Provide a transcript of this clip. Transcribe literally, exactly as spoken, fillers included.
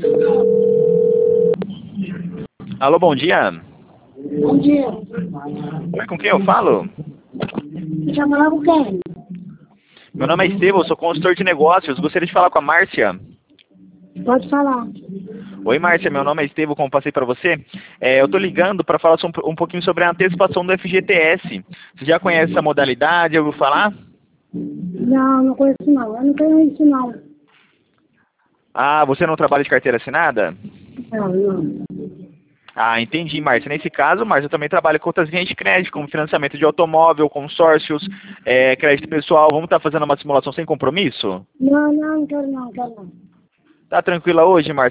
Alô, bom dia. Bom dia. Oi, com quem eu falo? Me chama lá com quem? Meu nome é Estevão, sou consultor de negócios. Gostaria de falar com a Márcia. Pode falar. Oi, Márcia, meu nome é Estevão, como passei para você. É, eu estou ligando para falar um, um pouquinho sobre a antecipação do F G T S. Você já conhece essa modalidade? Já ouviu falar? Não, não conheço não. Eu não tenho isso não. Ah, você não trabalha de carteira assinada? Não, não. Ah, entendi, Márcia. Nesse caso, Márcia, eu também trabalho com outras linhas de crédito, como financiamento de automóvel, consórcios, é, crédito pessoal. Vamos estar fazendo uma simulação sem compromisso? Não, não, não quero não, quero não. Tá tranquila hoje, Márcia?